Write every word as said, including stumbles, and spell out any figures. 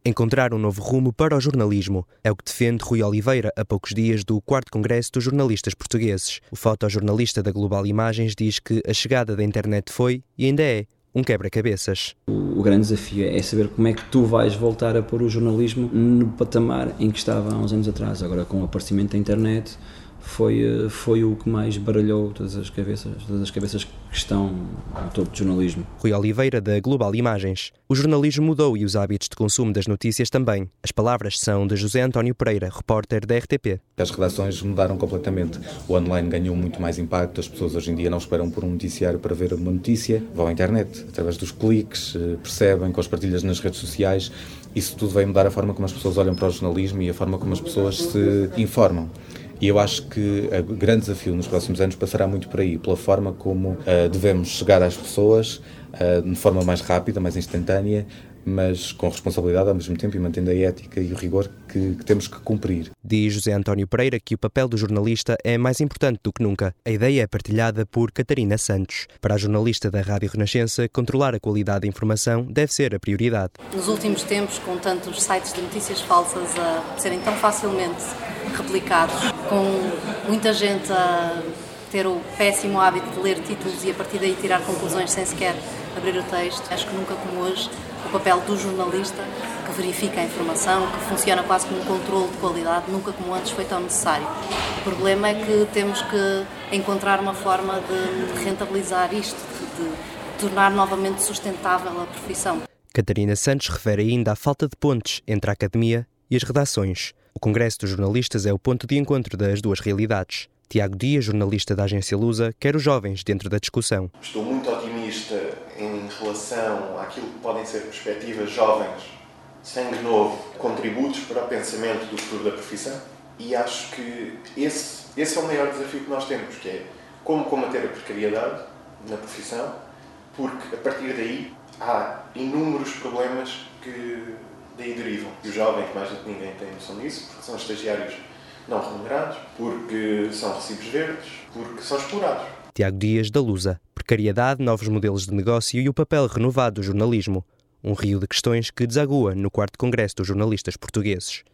Encontrar um novo rumo para o jornalismo é o que defende Rui Oliveira a poucos dias do quarto Congresso dos Jornalistas Portugueses. O fotojornalista da Global Imagens diz que a chegada da internet foi, e ainda é, um quebra-cabeças. O grande desafio é saber como é que tu vais voltar a pôr o jornalismo no patamar em que estava há uns anos atrás. Agora, com o aparecimento da internet, foi, foi o que mais baralhou todas as cabeças, todas as cabeças que estão no topo do jornalismo. Rui Oliveira, da Global Imagens. O jornalismo mudou e os hábitos de consumo das notícias também. As palavras são de José António Pereira, repórter da R T P. As redações mudaram completamente. O online ganhou muito mais impacto. As pessoas hoje em dia não esperam por um noticiário para ver uma notícia. Vão à internet, através dos cliques, percebem, com as partilhas nas redes sociais. Isso tudo vai mudar a forma como as pessoas olham para o jornalismo e a forma como as pessoas se informam. E eu acho que o grande desafio nos próximos anos passará muito por aí, pela forma como uh, devemos chegar às pessoas uh, de forma mais rápida, mais instantânea, mas com responsabilidade ao mesmo tempo e mantendo a ética e o rigor que, que temos que cumprir. Diz José António Pereira que o papel do jornalista é mais importante do que nunca. A ideia é partilhada por Catarina Santos. Para a jornalista da Rádio Renascença, controlar a qualidade da informação deve ser a prioridade. Nos últimos tempos, com tantos sites de notícias falsas a serem tão facilmente replicados, com muita gente a ter o péssimo hábito de ler títulos e a partir daí tirar conclusões sem sequer abrir o texto, acho que nunca como hoje o papel do jornalista que verifica a informação, que funciona quase como um controle de qualidade, nunca como antes foi tão necessário. O problema é que temos que encontrar uma forma de, de rentabilizar isto, de, de tornar novamente sustentável a profissão. Catarina Santos refere ainda à falta de pontes entre a academia e as redações. O Congresso dos Jornalistas é o ponto de encontro das duas realidades. Tiago Dias, jornalista da agência Lusa, quer os jovens dentro da discussão. Estou muito otimista em relação àquilo que podem ser perspectivas jovens, sangue novo, contributos para o pensamento do futuro da profissão. E acho que esse, esse é o maior desafio que nós temos, que é como combater a precariedade na profissão, porque a partir daí há inúmeros problemas que daí derivam. E os jovens, mais do que ninguém, têm noção disso, porque são estagiários não remunerados, porque são recibos verdes, porque são explorados. Tiago Dias, da Lusa. Precariedade, novos modelos de negócio e o papel renovado do jornalismo. Um rio de questões que desagua no quarto Congresso dos Jornalistas Portugueses.